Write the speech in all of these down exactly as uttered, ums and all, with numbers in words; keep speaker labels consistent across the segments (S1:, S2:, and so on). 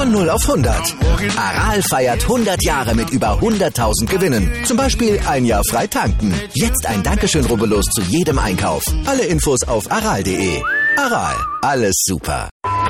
S1: Von null auf hundert. Aral feiert hundert Jahre mit über hunderttausend Gewinnen. Zum Beispiel ein Jahr frei tanken. Jetzt ein Dankeschön, rubbellos zu jedem Einkauf. Alle Infos auf aral punkt de. Aral, alles super.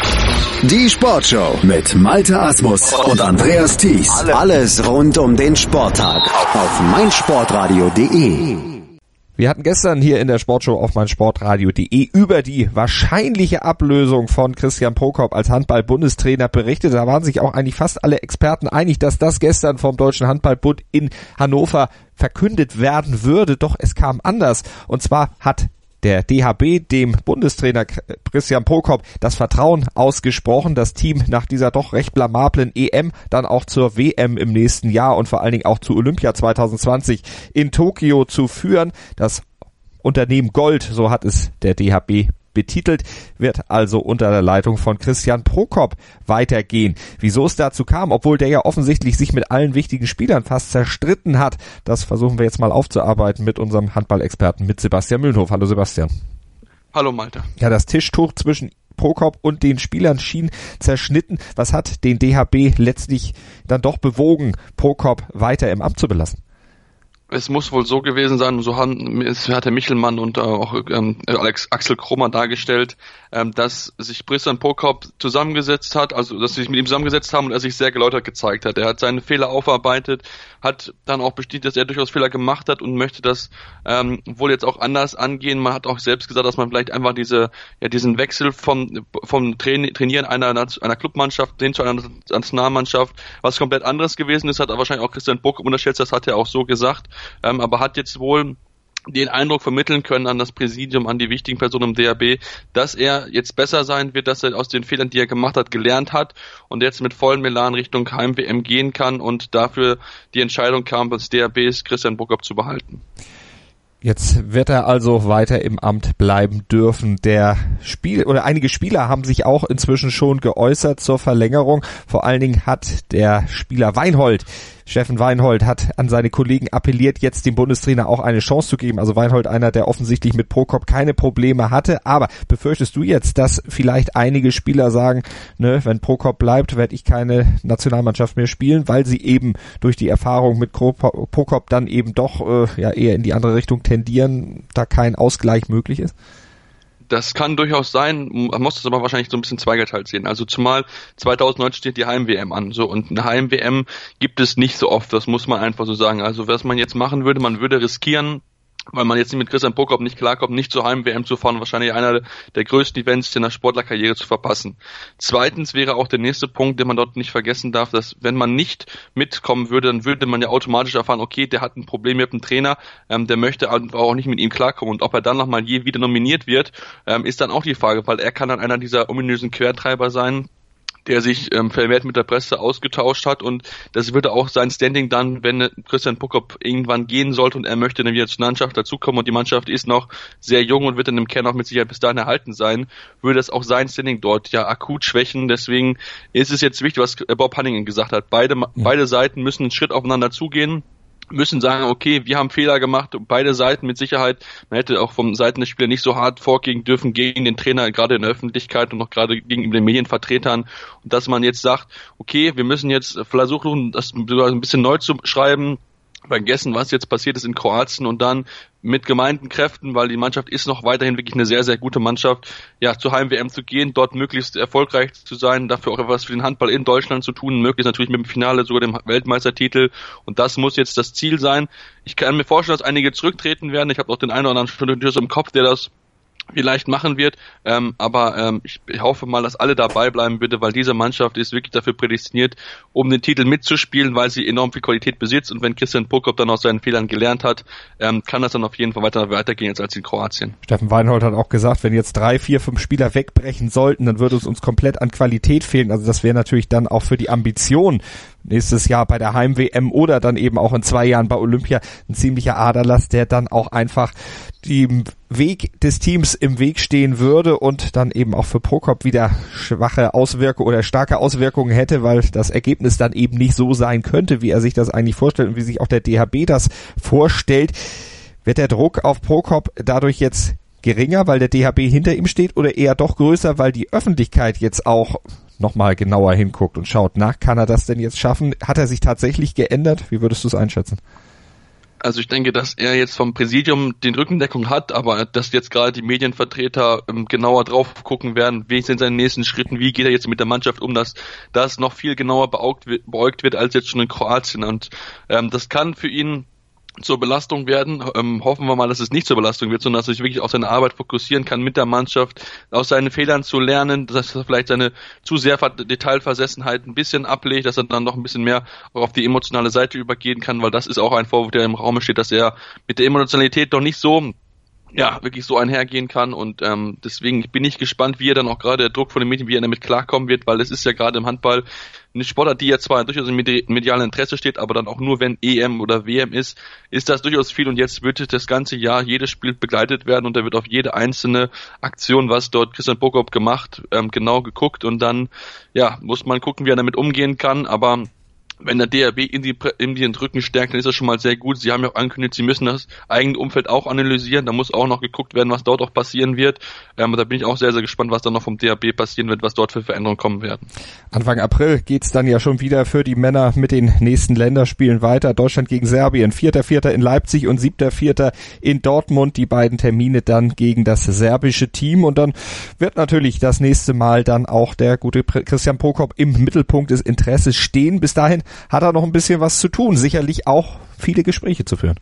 S2: Die Sportshow mit Malte Asmus und Andreas Thies. Alles rund um den Sporttag auf meinsportradio punkt de.
S3: Wir hatten gestern hier in der Sportshow auf meinsportradio punkt de über die wahrscheinliche Ablösung von Christian Prokop als Handball-Bundestrainer berichtet. Da waren sich auch eigentlich fast alle Experten einig, dass das gestern vom Deutschen Handballbund in Hannover verkündet werden würde. Doch es kam anders. Und zwar hat der D H B dem Bundestrainer Christian Prokop das Vertrauen ausgesprochen, das Team nach dieser doch recht blamablen E M dann auch zur W M im nächsten Jahr und vor allen Dingen auch zu Olympia zwanzig zwanzig in Tokio zu führen. Das Unternehmen Gold, so hat es der D H B betitelt, wird also unter der Leitung von Christian Prokop weitergehen. Wieso es dazu kam, obwohl der ja offensichtlich sich mit allen wichtigen Spielern fast zerstritten hat, das versuchen wir jetzt mal aufzuarbeiten mit unserem Handballexperten, mit Sebastian Mühlenhof. Hallo Sebastian.
S4: Hallo Malte.
S3: Ja, das Tischtuch zwischen Prokop und den Spielern schien zerschnitten. Was hat den D H B letztlich dann doch bewogen, Prokop weiter im Amt zu belassen?
S4: Es muss wohl so gewesen sein, so haben, es hat der Michelmann und auch ähm, Alex Axel Kromer dargestellt, ähm, dass sich Christian Prokop zusammengesetzt hat, also dass sie sich mit ihm zusammengesetzt haben und er sich sehr geläutert gezeigt hat. Er hat seine Fehler aufarbeitet, hat dann auch bestätigt, dass er durchaus Fehler gemacht hat und möchte das ähm, wohl jetzt auch anders angehen. Man hat auch selbst gesagt, dass man vielleicht einfach diese ja diesen Wechsel vom vom Train- Trainieren einer einer Clubmannschaft hin zu einer Nationalmannschaft was komplett anderes gewesen ist, hat aber wahrscheinlich auch Christian Prokop unterschätzt, das hat er auch so gesagt. Ähm, aber hat jetzt wohl den Eindruck vermitteln können an das Präsidium, an die wichtigen Personen im D H B, dass er jetzt besser sein wird, dass er aus den Fehlern, die er gemacht hat, gelernt hat und jetzt mit vollem Elan Richtung Heim-W M gehen kann und dafür die Entscheidung kam, des D H Bs Christian Prokop zu behalten.
S3: Jetzt wird er also weiter im Amt bleiben dürfen. Der Spiel oder einige Spieler haben sich auch inzwischen schon geäußert zur Verlängerung. Vor allen Dingen hat der Spieler Weinhold, Steffen Weinhold, hat an seine Kollegen appelliert, jetzt dem Bundestrainer auch eine Chance zu geben. Also Weinhold, einer, der offensichtlich mit Prokop keine Probleme hatte. Aber befürchtest du jetzt, dass vielleicht einige Spieler sagen, ne, wenn Prokop bleibt, werde ich keine Nationalmannschaft mehr spielen, weil sie eben durch die Erfahrung mit Prokop dann eben doch äh, ja eher in die andere Richtung tendieren, da kein Ausgleich möglich ist?
S4: Das kann durchaus sein, man muss das aber wahrscheinlich so ein bisschen zweigeteilt sehen. Also zumal zweitausendneunzehn steht die Heim-W M an, so, und eine Heim-W M gibt es nicht so oft, das muss man einfach so sagen. Also was man jetzt machen würde, man würde riskieren, weil man jetzt mit Christian Prokop nicht klarkommt, nicht zur Heim-W M zu fahren, wahrscheinlich einer der größten Events in der Sportlerkarriere zu verpassen. Zweitens wäre auch der nächste Punkt, den man dort nicht vergessen darf, dass wenn man nicht mitkommen würde, dann würde man ja automatisch erfahren, okay, der hat ein Problem mit dem Trainer, ähm, der möchte auch nicht mit ihm klarkommen, und ob er dann nochmal je wieder nominiert wird, ähm, ist dann auch die Frage, weil er kann dann einer dieser ominösen Quertreiber sein, der sich ähm, vermehrt mit der Presse ausgetauscht hat, und das würde auch sein Standing dann, wenn Christian Prokop irgendwann gehen sollte und er möchte dann wieder zur Mannschaft dazukommen und die Mannschaft ist noch sehr jung und wird dann im Kern auch mit Sicherheit bis dahin erhalten sein, würde das auch sein Standing dort ja akut schwächen. Deswegen ist es jetzt wichtig, was Bob Hanningen gesagt hat. Beide, ja. beide Seiten müssen einen Schritt aufeinander zugehen, müssen sagen, okay, wir haben Fehler gemacht, beide Seiten mit Sicherheit. Man hätte auch von Seiten des Spielers nicht so hart vorgehen dürfen gegen den Trainer, gerade in der Öffentlichkeit und auch gerade gegenüber den Medienvertretern. Und dass man jetzt sagt, okay, wir müssen jetzt versuchen, das sogar ein bisschen neu zu schreiben, vergessen, was jetzt passiert ist in Kroatien, und dann mit gemeinten Kräften, weil die Mannschaft ist noch weiterhin wirklich eine sehr, sehr gute Mannschaft, ja, zur Heim-W M zu gehen, dort möglichst erfolgreich zu sein, dafür auch etwas für den Handball in Deutschland zu tun, möglichst natürlich mit dem Finale sogar dem Weltmeistertitel, und das muss jetzt das Ziel sein. Ich kann mir vorstellen, dass einige zurücktreten werden, ich habe auch den einen oder anderen schon im Kopf, der das vielleicht machen wird, ähm, aber ähm, ich, ich hoffe mal, dass alle dabei bleiben bitte, weil diese Mannschaft ist wirklich dafür prädestiniert, um den Titel mitzuspielen, weil sie enorm viel Qualität besitzt, und wenn Christian Prokop dann aus seinen Fehlern gelernt hat, ähm, kann das dann auf jeden Fall weiter weitergehen jetzt als in Kroatien.
S3: Steffen Weinhold hat auch gesagt, wenn jetzt drei, vier, fünf Spieler wegbrechen sollten, dann würde es uns komplett an Qualität fehlen. Also das wäre natürlich dann auch für die Ambition nächstes Jahr bei der Heim-W M oder dann eben auch in zwei Jahren bei Olympia ein ziemlicher Aderlass, der dann auch einfach dem Weg des Teams im Weg stehen würde und dann eben auch für Prokop wieder schwache Auswirkungen oder starke Auswirkungen hätte, weil das Ergebnis dann eben nicht so sein könnte, wie er sich das eigentlich vorstellt und wie sich auch der D H B das vorstellt. Wird der Druck auf Prokop dadurch jetzt geringer, weil der D H B hinter ihm steht, oder eher doch größer, weil die Öffentlichkeit jetzt auch nochmal genauer hinguckt und schaut, na, kann er das denn jetzt schaffen? Hat er sich tatsächlich geändert? Wie würdest du es einschätzen?
S4: Also ich denke, dass er jetzt vom Präsidium den Rückendeckung hat, aber dass jetzt gerade die Medienvertreter ähm, genauer drauf gucken werden, wie sind seine nächsten Schritten, wie geht er jetzt mit der Mannschaft um, dass das noch viel genauer beäugt wird, beäugt wird als jetzt schon in Kroatien. Und ähm, das kann für ihn zur Belastung werden. Ähm, hoffen wir mal, dass es nicht zur Belastung wird, sondern dass er sich wirklich auf seine Arbeit fokussieren kann mit der Mannschaft, aus seinen Fehlern zu lernen, dass er vielleicht seine zu sehr Detailversessenheit ein bisschen ablegt, dass er dann noch ein bisschen mehr auch auf die emotionale Seite übergehen kann, weil das ist auch ein Vorwurf, der im Raum steht, dass er mit der Emotionalität noch nicht so ja, wirklich so einhergehen kann und ähm, deswegen bin ich gespannt, wie er dann auch gerade der Druck von den Medien, wie er damit klarkommen wird, weil es ist ja gerade im Handball eine Sportart, die ja zwar durchaus im medialen Interesse steht, aber dann auch nur, wenn E M oder W M ist, ist das durchaus viel und jetzt wird das ganze Jahr jedes Spiel begleitet werden und da wird auf jede einzelne Aktion, was dort Christian Prokop gemacht, ähm, genau geguckt und dann, ja, muss man gucken, wie er damit umgehen kann, aber wenn der D R B in die, in den Rücken stärkt, dann ist das schon mal sehr gut. Sie haben ja auch angekündigt, sie müssen das eigene Umfeld auch analysieren. Da muss auch noch geguckt werden, was dort auch passieren wird. Ähm, da bin ich auch sehr, sehr gespannt, was dann noch vom D R B passieren wird, was dort für Veränderungen kommen werden.
S3: Anfang April geht's dann ja schon wieder für die Männer mit den nächsten Länderspielen weiter. Deutschland gegen Serbien, vierter Vierter in Leipzig und siebter Vierter in Dortmund. Die beiden Termine dann gegen das serbische Team. Und dann wird natürlich das nächste Mal dann auch der gute Christian Prokop im Mittelpunkt des Interesses stehen. Bis dahin hat er noch ein bisschen was zu tun, sicherlich auch viele Gespräche zu führen.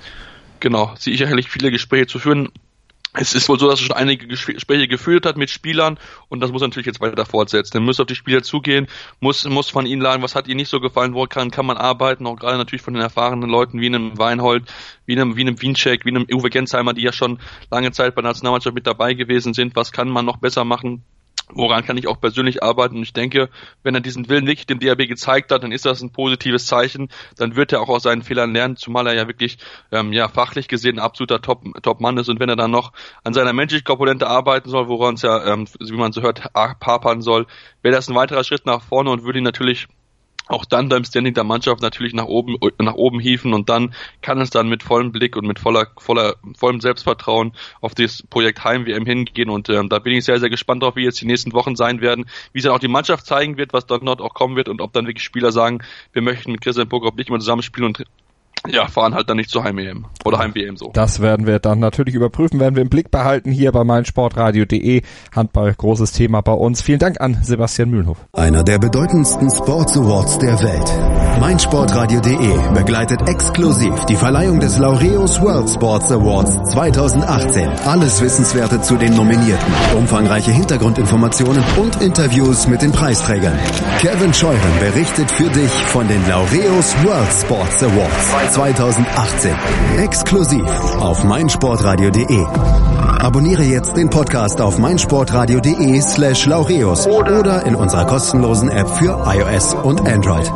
S4: Genau, sicherlich viele Gespräche zu führen. Es ist wohl so, dass er schon einige Gespräche geführt hat mit Spielern und das muss er natürlich jetzt weiter fortsetzen. Er muss auf die Spieler zugehen, muss muss von ihnen lernen, was hat ihnen nicht so gefallen, woran kann man arbeiten, auch gerade natürlich von den erfahrenen Leuten wie einem Weinhold, wie einem, wie einem Wiencheck, wie einem Uwe Gensheimer, die ja schon lange Zeit bei der Nationalmannschaft mit dabei gewesen sind. Was kann man noch besser machen? Woran kann ich auch persönlich arbeiten? Und ich denke, wenn er diesen Willen wirklich dem D R B gezeigt hat, dann ist das ein positives Zeichen. Dann wird er auch aus seinen Fehlern lernen, zumal er ja wirklich ähm, ja fachlich gesehen ein absoluter Top, Top-Mann ist. Und wenn er dann noch an seiner menschlichen Komponente arbeiten soll, woran es ja, ähm, wie man so hört, papern soll, wäre das ein weiterer Schritt nach vorne und würde ihn natürlich auch dann beim Standing der Mannschaft natürlich nach oben nach oben hieven und dann kann es dann mit vollem Blick und mit voller voller vollem Selbstvertrauen auf das Projekt Heim-W M hingehen und ähm, da bin ich sehr, sehr gespannt drauf, wie jetzt die nächsten Wochen sein werden, wie es dann auch die Mannschaft zeigen wird, was dort noch auch kommen wird und ob dann wirklich Spieler sagen, wir möchten mit Christian Prokop nicht mehr zusammenspielen und ja, fahren halt dann nicht zur Heim-W M oder Heim-W M so.
S3: Das werden wir dann natürlich überprüfen, werden wir im Blick behalten hier bei meinsportradio punkt de. Handball, großes Thema bei uns. Vielen Dank an Sebastian Mühlenhof.
S2: Einer der bedeutendsten Sports Awards der Welt. meinsportradio punkt de begleitet exklusiv die Verleihung des Laureus World Sports Awards zweitausendachtzehn. Alles Wissenswerte zu den Nominierten, umfangreiche Hintergrundinformationen und Interviews mit den Preisträgern. Kevin Scheuren berichtet für dich von den Laureus World Sports Awards zweitausendachtzehn. Exklusiv auf meinsportradio punkt de. Abonniere jetzt den Podcast auf meinsportradio punkt de slash Laureus oder in unserer kostenlosen App für iOS und Android.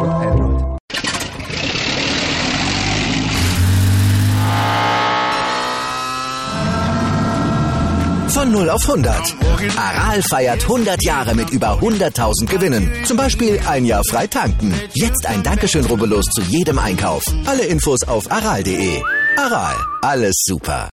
S1: Von null auf hundert. Aral feiert hundert Jahre mit über hunderttausend Gewinnen. Zum Beispiel ein Jahr frei tanken. Jetzt ein Dankeschön, rubbellos zu jedem Einkauf. Alle Infos auf aral punkt de. Aral, alles super.